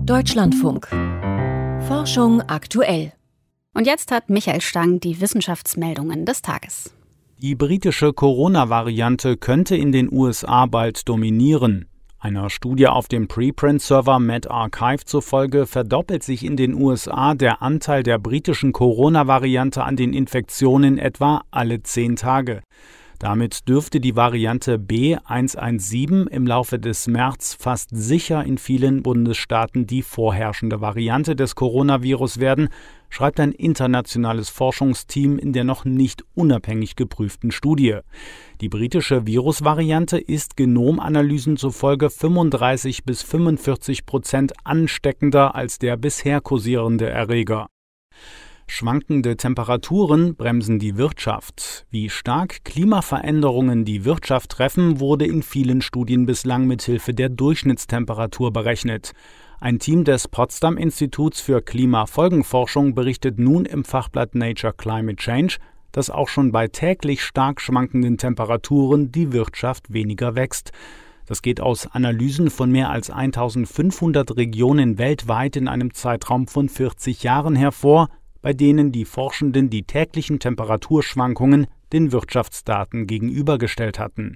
Deutschlandfunk. Forschung aktuell. Und jetzt hat Michael Stang die Wissenschaftsmeldungen des Tages. Die britische Corona-Variante könnte in den USA bald dominieren. Einer Studie auf dem Preprint-Server medRxiv zufolge verdoppelt sich in den USA der Anteil der britischen Corona-Variante an den Infektionen etwa alle 10 Tage. Damit dürfte die Variante B117 im Laufe des März fast sicher in vielen Bundesstaaten die vorherrschende Variante des Coronavirus werden, schreibt ein internationales Forschungsteam in der noch nicht unabhängig geprüften Studie. Die britische Virusvariante ist Genomanalysen zufolge 35-45% ansteckender als der bisher kursierende Erreger. Schwankende Temperaturen bremsen die Wirtschaft. Wie stark Klimaveränderungen die Wirtschaft treffen, wurde in vielen Studien bislang mithilfe der Durchschnittstemperatur berechnet. Ein Team des Potsdam-Instituts für Klimafolgenforschung berichtet nun im Fachblatt Nature Climate Change, dass auch schon bei täglich stark schwankenden Temperaturen die Wirtschaft weniger wächst. Das geht aus Analysen von mehr als 1500 Regionen weltweit in einem Zeitraum von 40 Jahren hervor, bei denen die Forschenden die täglichen Temperaturschwankungen den Wirtschaftsdaten gegenübergestellt hatten.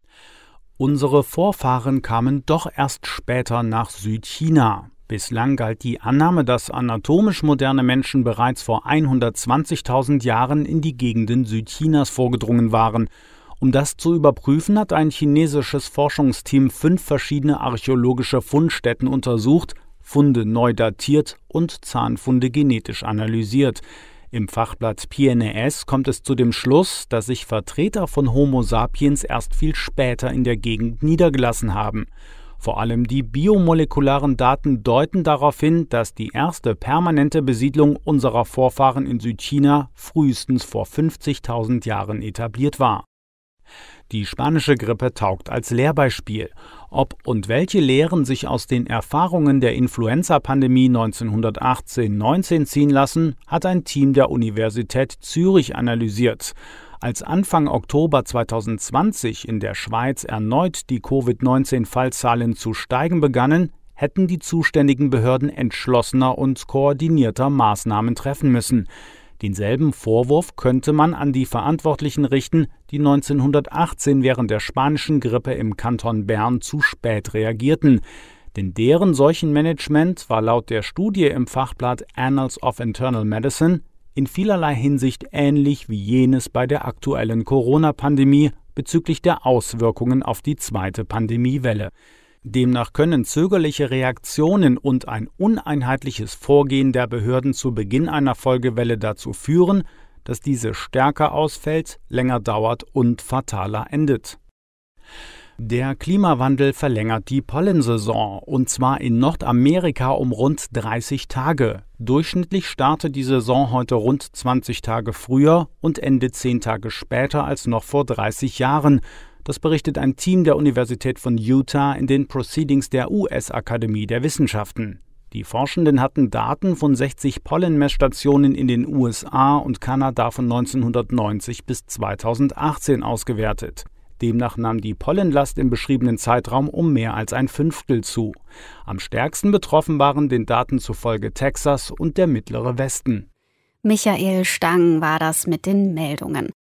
Unsere Vorfahren kamen doch erst später nach Südchina. Bislang galt die Annahme, dass anatomisch moderne Menschen bereits vor 120.000 Jahren in die Gegenden Südchinas vorgedrungen waren. Um das zu überprüfen, hat ein chinesisches Forschungsteam 5 verschiedene archäologische Fundstätten untersucht, Funde neu datiert und Zahnfunde genetisch analysiert. Im Fachblatt PNAS kommt es zu dem Schluss, dass sich Vertreter von Homo sapiens erst viel später in der Gegend niedergelassen haben. Vor allem die biomolekularen Daten deuten darauf hin, dass die erste permanente Besiedlung unserer Vorfahren in Südchina frühestens vor 50.000 Jahren etabliert war. Die spanische Grippe taugt als Lehrbeispiel. Ob und welche Lehren sich aus den Erfahrungen der Influenza-Pandemie 1918-19 ziehen lassen, hat ein Team der Universität Zürich analysiert. Als Anfang Oktober 2020 in der Schweiz erneut die Covid-19-Fallzahlen zu steigen begannen, hätten die zuständigen Behörden entschlossener und koordinierter Maßnahmen treffen müssen. Denselben Vorwurf könnte man an die Verantwortlichen richten, die 1918 während der spanischen Grippe im Kanton Bern zu spät reagierten. Denn deren Seuchenmanagement war laut der Studie im Fachblatt Annals of Internal Medicine in vielerlei Hinsicht ähnlich wie jenes bei der aktuellen Corona-Pandemie bezüglich der Auswirkungen auf die zweite Pandemiewelle. Demnach können zögerliche Reaktionen und ein uneinheitliches Vorgehen der Behörden zu Beginn einer Folgewelle dazu führen, dass diese stärker ausfällt, länger dauert und fataler endet. Der Klimawandel verlängert die Pollensaison, und zwar in Nordamerika um rund 30 Tage. Durchschnittlich startet die Saison heute rund 20 Tage früher und endet 10 Tage später als noch vor 30 Jahren. Das berichtet ein Team der Universität von Utah in den Proceedings der US-Akademie der Wissenschaften. Die Forschenden hatten Daten von 60 Pollenmessstationen in den USA und Kanada von 1990 bis 2018 ausgewertet. Demnach nahm die Pollenlast im beschriebenen Zeitraum um mehr als ein Fünftel zu. Am stärksten betroffen waren den Daten zufolge Texas und der mittlere Westen. Michael Stang war das mit den Meldungen.